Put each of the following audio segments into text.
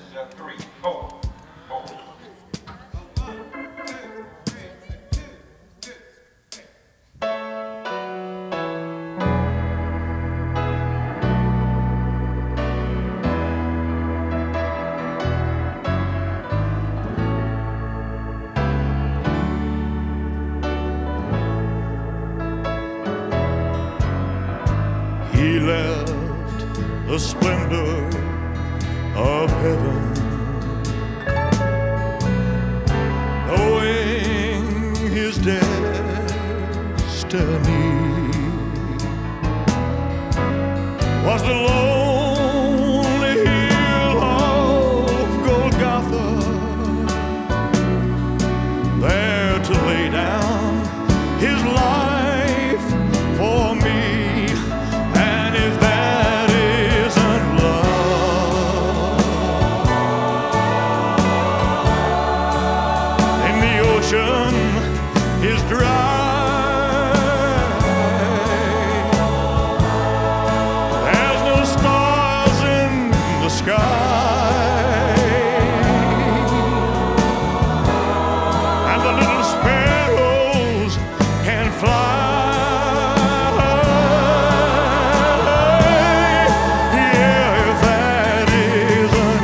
three, four, four. He left the splendor of heaven, knowing his destiny was the lonely hill of Golgotha, there to lay down his life for me. Is dry. There's no stars in the sky, and the little sparrows can fly. Yeah, if that isn't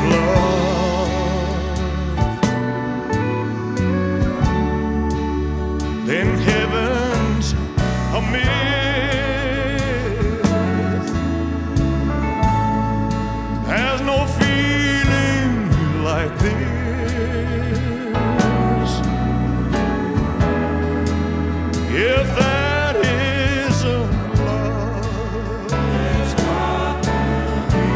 love, then heaven's a myth. There's no feeling like this. If that isn't love, it's got to be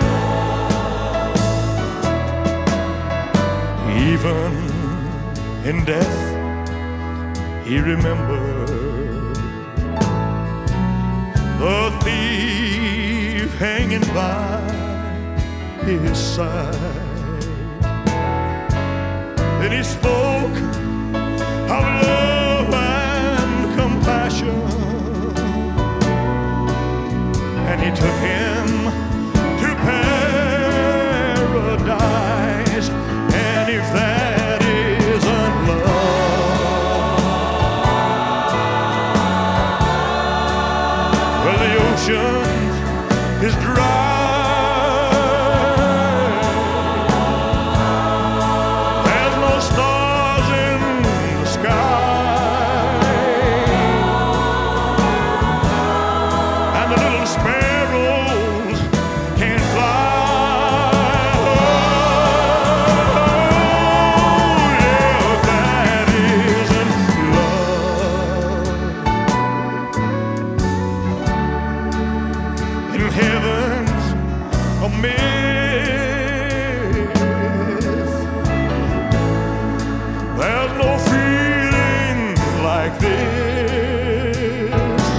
love. Even in death he remembered the thief hanging by his side. Then he spoke of love and compassion, and he took him to paradise. And if that isn't love, the ocean is dry. There's no stars in the sky, and the little sparrows can't fly. Oh, yeah, if that isn't love, in heaven's a myth. There's no feeling like this.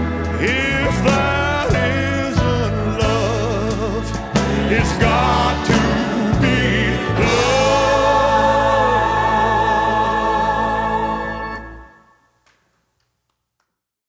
If that isn't love, it's got to